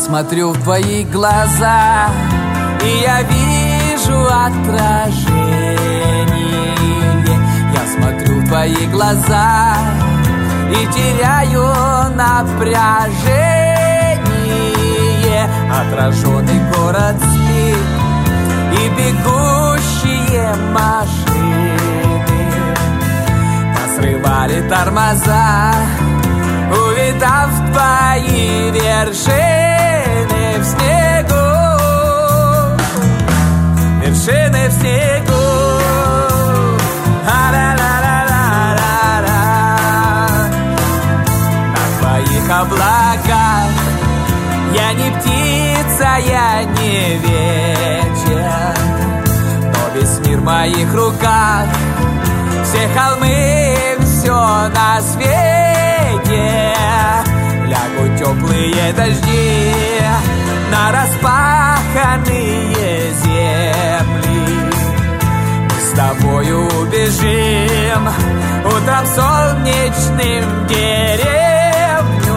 смотрю в твои глаза, и я вижу отражение. Я смотрю в твои глаза и теряю напряжение. Отраженный город спит, и бегущие машины посрывали тормоза, увидав твои вершины в снегу. Вершины в снегу. На твоих облаках я не птица, я не ветер, но весь мир в моих руках, все холмы, все на свете. Лягут теплые дожди на распаханные земли. Мы с тобою убежим утром солнечным в деревню.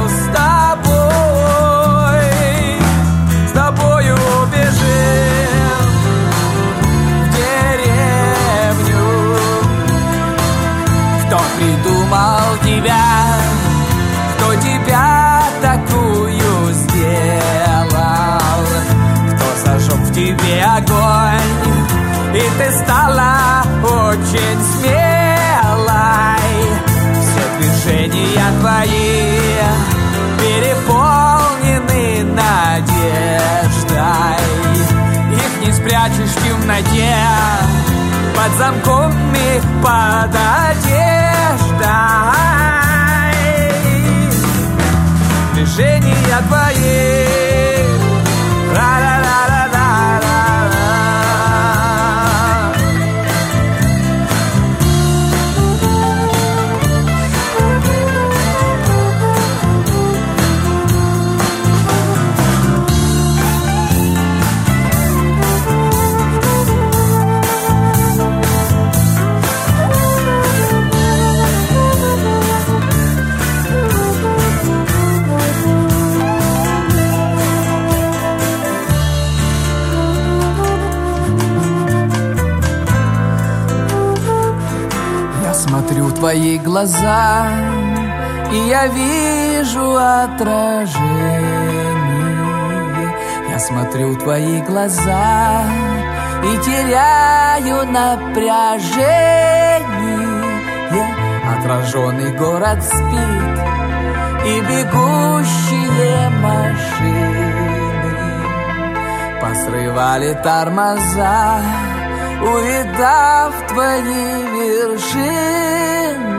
С тобою убежим в деревню. Кто придумал тебя? Кто тебя такую сделал? Кто зажег в тебе огонь, и ты стала очень смелой? Все движения твои переполнены надеждой. Их не спрячешь в темноте, под замком и под одеждой. Движения твои. Смотрю в твои глаза, и я вижу отражение. Я смотрю в твои глаза и теряю напряжение. Отраженный город спит, и бегущие машины посрывали тормоза, увидав твои вершины.